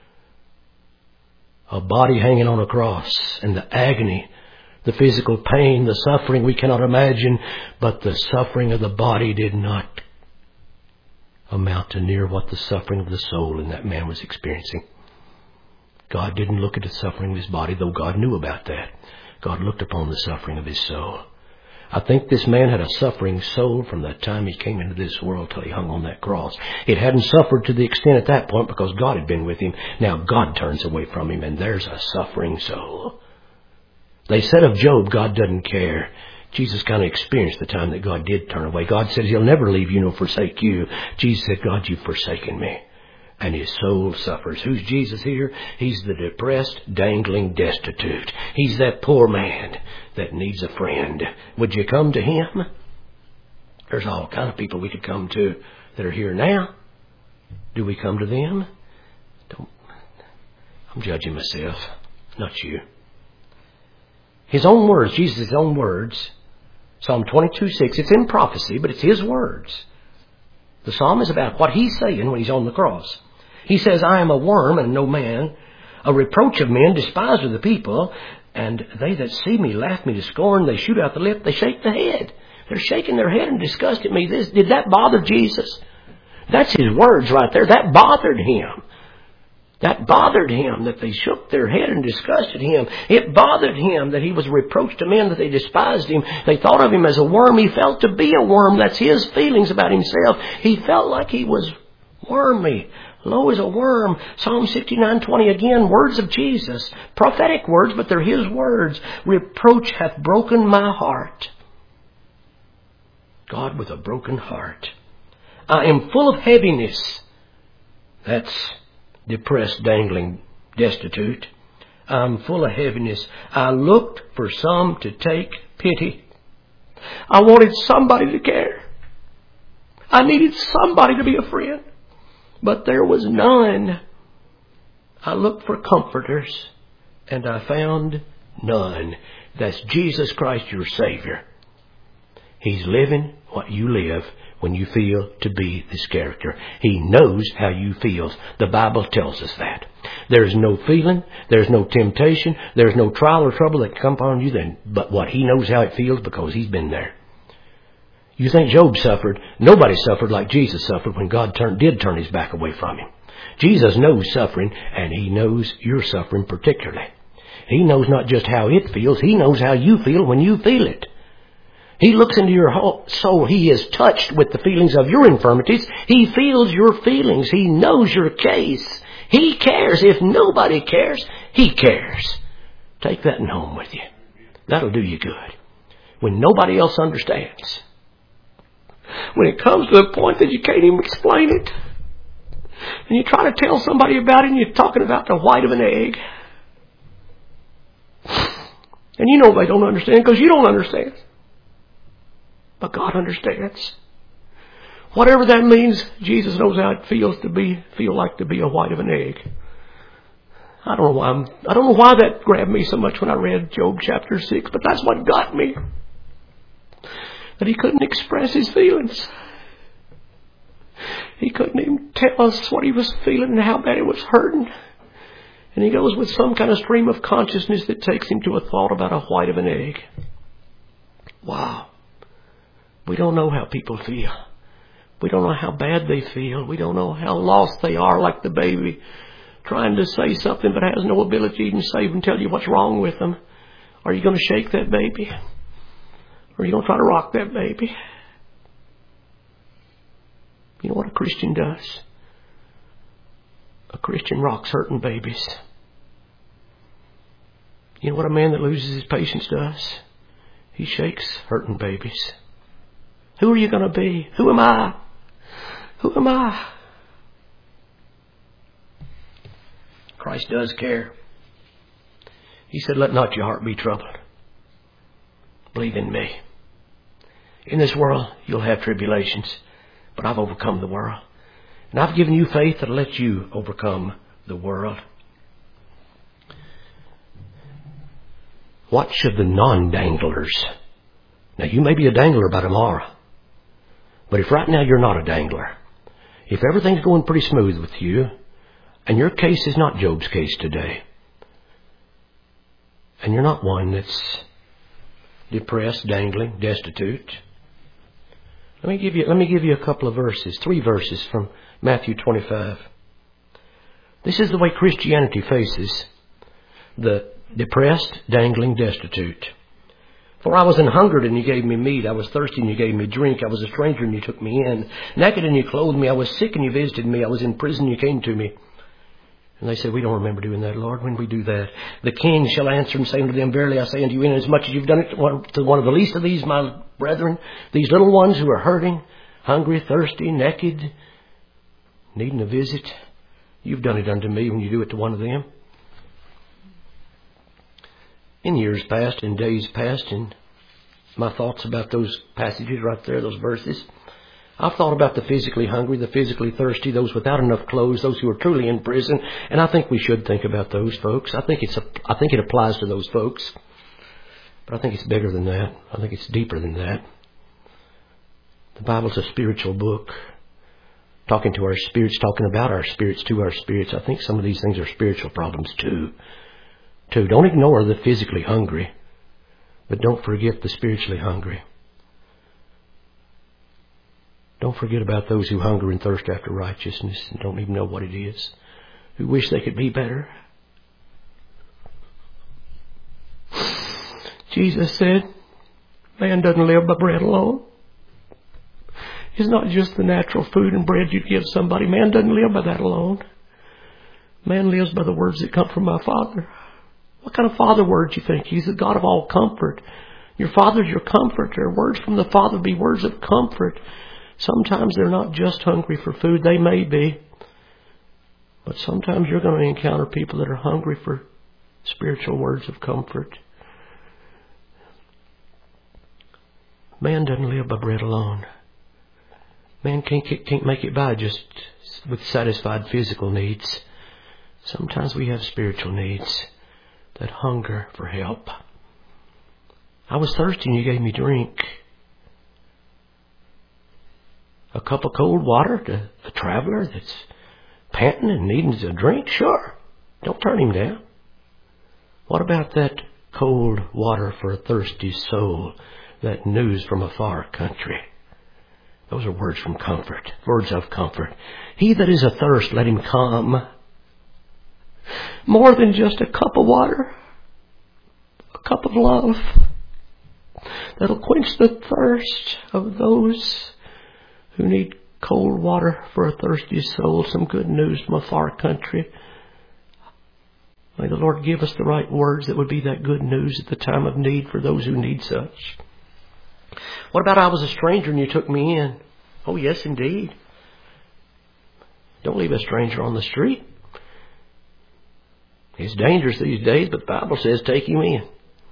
A body hanging on a cross, and the agony, the physical pain, the suffering we cannot imagine, but the suffering of the body did not amount to near what the suffering of the soul in that man was experiencing. God didn't look at the suffering of his body, though God knew about that. God looked upon the suffering of his soul. I think this man had a suffering soul from the time he came into this world till he hung on that cross. It hadn't suffered to the extent at that point because God had been with him. Now God turns away from him, and there's a suffering soul. They said of Job, God doesn't care. Jesus kind of experienced the time that God did turn away. God said, he'll never leave you nor forsake you. Jesus said, God, you've forsaken me. And his soul suffers. Who's Jesus here? He's the depressed, dangling, destitute. He's that poor man that needs a friend. Would you come to him? There's all kind of people we could come to that are here now. Do we come to them? Don't. I'm judging myself, not you. His own words, Jesus' own words. Psalm twenty-two six. It's in prophecy, but it's his words. The psalm is about what he's saying when he's on the cross. He says, I am a worm and no man, a reproach of men, despised of the people, and they that see me laugh me to scorn. They shoot out the lip, they shake the head. They're shaking their head in disgust at me. This, did that bother Jesus? That's his words right there. That bothered him. That bothered him, that they shook their head and disgusted him. It bothered him that he was reproached to men, that they despised him. They thought of him as a worm. He felt to be a worm. That's his feelings about himself. He felt like he was wormy. Low as a worm. Psalm sixty-nine twenty again, words of Jesus. Prophetic words, but they're his words. Reproach hath broken my heart. God with a broken heart. I am full of heaviness. That's depressed, dangling, destitute. I'm full of heaviness. I looked for some to take pity. I wanted somebody to care. I needed somebody to be a friend. But there was none. I looked for comforters, and I found none. That's Jesus Christ, your Savior. He's living what you live when you feel to be this character. He knows how you feel. The Bible tells us that. There's no feeling, there's no temptation, there's no trial or trouble that can come upon you then, but what he knows how it feels because he's been there. You think Job suffered? Nobody suffered like Jesus suffered when God turned, did turn his back away from him. Jesus knows suffering, and he knows your suffering particularly. He knows not just how it feels, he knows how you feel when you feel it. He looks into your whole soul. He is touched with the feelings of your infirmities. He feels your feelings. He knows your case. He cares. If nobody cares, he cares. Take that in home with you. That'll do you good. When nobody else understands. When it comes to the point that you can't even explain it. And you try to tell somebody about it and you're talking about the white of an egg. And you know they don't understand because you don't understand. But God understands. Whatever that means, Jesus knows how it feels to be, feel like to be a white of an egg. I don't know why I'm, I don't know why that grabbed me so much when I read Job chapter six, but that's what got me. That he couldn't express his feelings. He couldn't even tell us what he was feeling and how bad it was hurting. And he goes with some kind of stream of consciousness that takes him to a thought about a white of an egg. Wow. We don't know how people feel. We don't know how bad they feel. We don't know how lost they are, like the baby trying to say something but has no ability to even say and tell you what's wrong with them. Are you going to shake that baby? Or are you going to try to rock that baby? You know what a Christian does? A Christian rocks hurting babies. You know what a man that loses his patience does? He shakes hurting babies. Who are you going to be? Who am I? Who am I? Christ does care. He said, let not your heart be troubled. Believe in me. In this world, you'll have tribulations, but I've overcome the world. And I've given you faith that'll let you overcome the world. What should the non-danglers? Now, you may be a dangler by tomorrow. But if right now you're not a dangler, if everything's going pretty smooth with you, and your case is not Job's case today, and you're not one that's depressed, dangling, destitute, let me give you, let me give you a couple of verses, three verses from Matthew twenty-five. This is the way Christianity faces the depressed, dangling, destitute. For I was an hungered, and you gave me meat. I was thirsty, and you gave me drink. I was a stranger, and you took me in. Naked, and you clothed me. I was sick, and you visited me. I was in prison, and you came to me. And they said, we don't remember doing that, Lord. When we do that? The king shall answer and say unto them, verily I say unto you, inasmuch as you've done it to one, to one of the least of these, my brethren, these little ones who are hurting, hungry, thirsty, naked, needing a visit, you've done it unto me when you do it to one of them. In years past, in days past, in my thoughts about those passages right there, those verses, I've thought about the physically hungry, the physically thirsty, those without enough clothes, those who are truly in prison, and I think we should think about those folks. I think it's a, I think it applies to those folks, but I think it's bigger than that. I think it's deeper than that. The Bible's a spiritual book, talking to our spirits, talking about our spirits to our spirits. I think some of these things are spiritual problems too. Too. Don't ignore the physically hungry, but don't forget the spiritually hungry. Don't forget about those who hunger and thirst after righteousness and don't even know what it is, who wish they could be better. Jesus said, man doesn't live by bread alone. It's not just the natural food and bread you give somebody. Man doesn't live by that alone. Man lives by the words that come from my Father. What kind of Father words you think? He's the God of all comfort. Your Father's your comforter. Words from the Father be words of comfort. Sometimes they're not just hungry for food. They may be. But sometimes you're going to encounter people that are hungry for spiritual words of comfort. Man doesn't live by bread alone. Man can't, can't make it by just with satisfied physical needs. Sometimes we have spiritual needs that hunger for help. I was thirsty and you gave me drink. A cup of cold water to a traveler that's panting and needing a drink? Sure. Don't turn him down. What about that cold water for a thirsty soul? That news from a far country. Those are words from comfort. Words of comfort. He that is athirst, let him come. More than just a cup of water. A cup of love. That'll quench the thirst of those who need cold water for a thirsty soul. Some good news from a far country. May the Lord give us the right words that would be that good news at the time of need for those who need such. What about I was a stranger and you took me in? Oh, yes, indeed. Don't leave a stranger on the street. It's dangerous these days, but the Bible says take him in.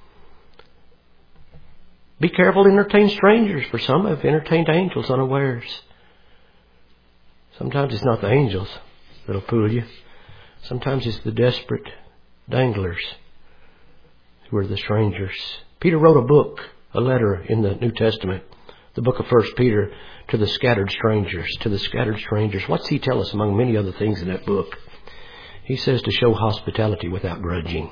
Be careful to entertain strangers, for some have entertained angels unawares. Sometimes it's not the angels that'll fool you. Sometimes it's the desperate danglers who are the strangers. Peter wrote a book, a letter in the New Testament, the book of First Peter, to the scattered strangers, to the scattered strangers. What's he tell us among many other things in that book? He says to show hospitality without grudging.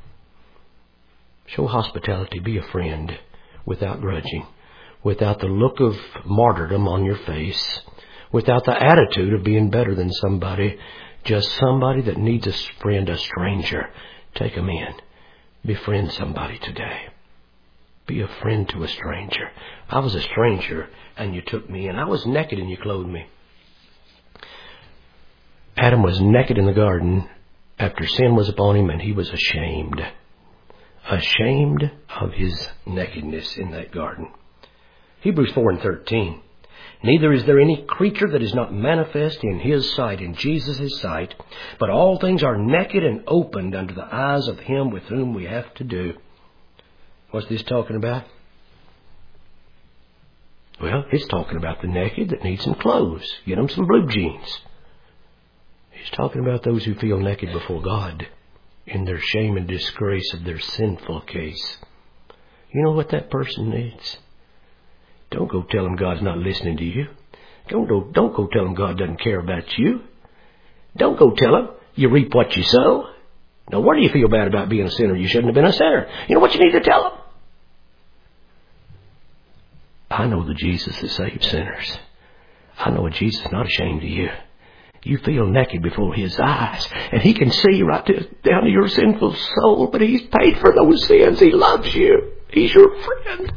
Show hospitality, be a friend without grudging, without the look of martyrdom on your face, without the attitude of being better than somebody. Just somebody that needs a friend, a stranger. Take them in. Befriend somebody today. Be a friend to a stranger. I was a stranger and you took me in. I was naked and you clothed me. Adam was naked in the garden after sin was upon him, and he was ashamed. Ashamed of his nakedness in that garden. Hebrews four and thirteen. Neither is there any creature that is not manifest in his sight, in Jesus' sight, but all things are naked and opened unto the eyes of him with whom we have to do. What's this talking about? Well, it's talking about the naked that need some clothes. Get them some blue jeans. He's talking about those who feel naked before God in their shame and disgrace of their sinful case. You know what that person needs? Don't go tell him God's not listening to you. Don't go, don't go tell him God doesn't care about you. Don't go tell him you reap what you sow. No wonder you feel bad about being a sinner. You shouldn't have been a sinner. You know what you need to tell him? I know the Jesus that saves sinners. I know a Jesus not ashamed of you. You feel naked before his eyes, and he can see right to, down to your sinful soul, but he's paid for those sins. He loves you. He's your friend.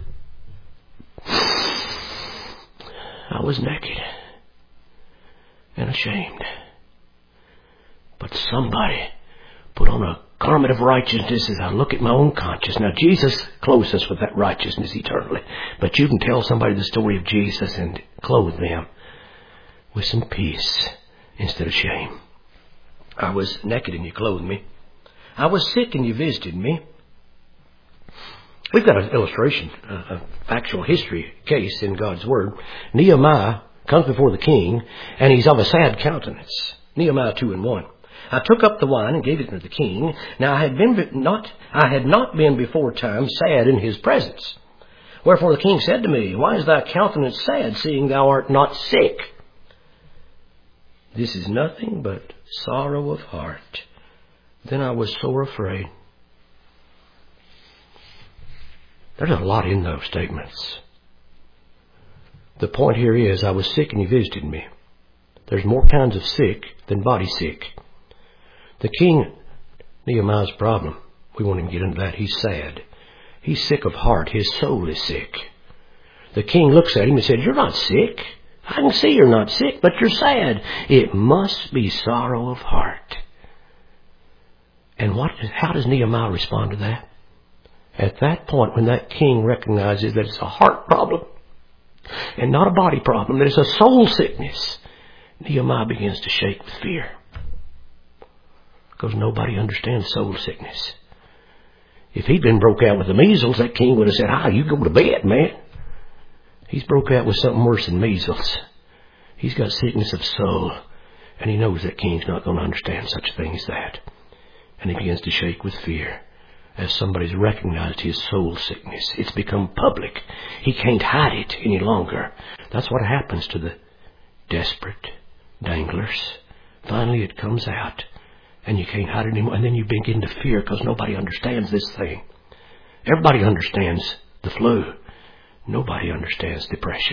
I was naked and ashamed, but somebody put on a garment of righteousness as I look at my own conscience. Now, Jesus clothes us with that righteousness eternally, but you can tell somebody the story of Jesus and clothe them with some peace instead of shame. I was naked and you clothed me. I was sick and you visited me. We've got an illustration, a factual history case in God's Word. Nehemiah comes before the king, and he's of a sad countenance. Nehemiah two and one. I took up the wine and gave it unto the king. Now I had been not, I had not been before time sad in his presence. Wherefore the king said to me, Why is thy countenance sad, seeing thou art not sick? This is nothing but sorrow of heart. Then I was sore afraid. There's a lot in those statements. The point here is, I was sick and you visited me. There's more kinds of sick than body sick. The king, Nehemiah's problem, we won't even get into that. He's sad. He's sick of heart. His soul is sick. The king looks at him and said, You're not sick. I can see you're not sick, but you're sad. It must be sorrow of heart. And what? How does Nehemiah respond to that? At that point, when that king recognizes that it's a heart problem and not a body problem, that it's a soul sickness, Nehemiah begins to shake with fear. Because nobody understands soul sickness. If he'd been broke out with the measles, that king would have said, Ah, you go to bed, man. He's broke out with something worse than measles. He's got sickness of soul. And he knows that king's not going to understand such a thing as that. And he begins to shake with fear as somebody's recognized his soul sickness. It's become public. He can't hide it any longer. That's what happens to the desperate danglers. Finally it comes out. And you can't hide it anymore. And then you begin to fear because nobody understands this thing. Everybody understands the flu. Nobody understands depression.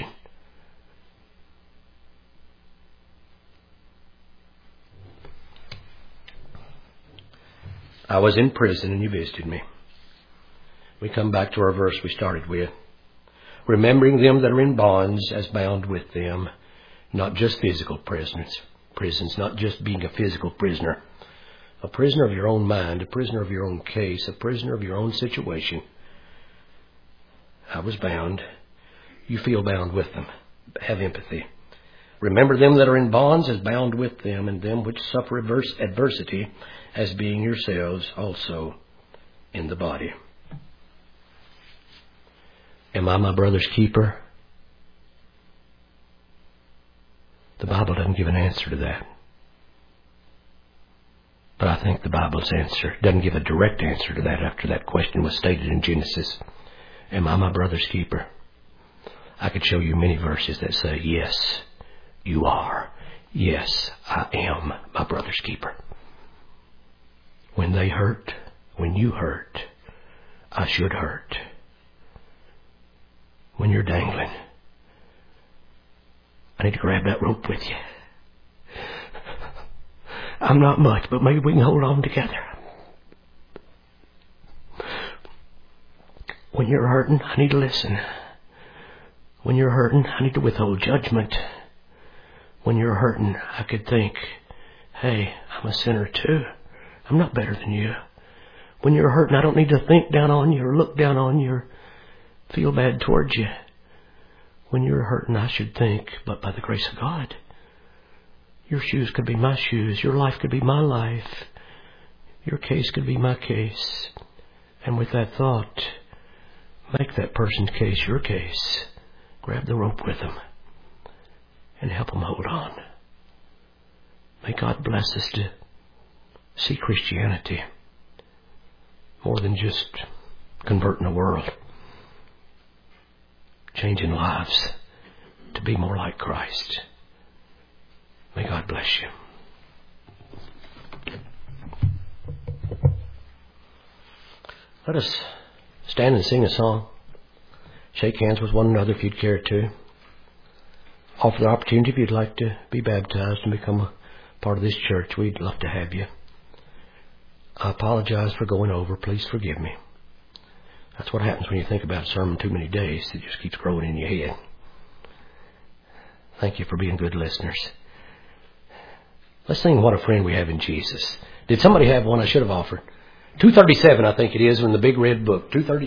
I was in prison and you visited me. We come back to our verse we started with. Remembering them that are in bonds as bound with them. Not just physical prisoners. Prisons, not just being a physical prisoner. A prisoner of your own mind, a prisoner of your own case, a prisoner of your own situation. I was bound. You feel bound with them. Have empathy. Remember them that are in bonds as bound with them, and them which suffer adverse adversity as being yourselves also in the body. Am I my brother's keeper? The Bible doesn't give an answer to that. But I think the Bible's answer doesn't give a direct answer to that after that question was stated in Genesis. Am I my brother's keeper? I could show you many verses that say, yes, you are. Yes, I am my brother's keeper. When they hurt, when you hurt, I should hurt. When you're dangling, I need to grab that rope with you. I'm not much, but maybe we can hold on together. When you're hurting, I need to listen. When you're hurting, I need to withhold judgment. When you're hurting, I could think, hey, I'm a sinner too. I'm not better than you. When you're hurting, I don't need to think down on you or look down on you or feel bad towards you. When you're hurting, I should think, but by the grace of God, your shoes could be my shoes. Your life could be my life. Your case could be my case. And with that thought, make that person's case your case. Grab the rope with them and help them hold on. May God bless us to see Christianity more than just converting the world. Changing lives to be more like Christ. May God bless you. Let us stand and sing a song. Shake hands with one another if you'd care to. Offer the opportunity if you'd like to be baptized and become a part of this church. We'd love to have you. I apologize for going over. Please forgive me. That's what happens when you think about a sermon too many days. It just keeps growing in your head. Thank you for being good listeners. Let's sing What a Friend We Have in Jesus. Did somebody have one I should have offered? two thirty-seven, I think it is, in the big red book. two thirty-seven.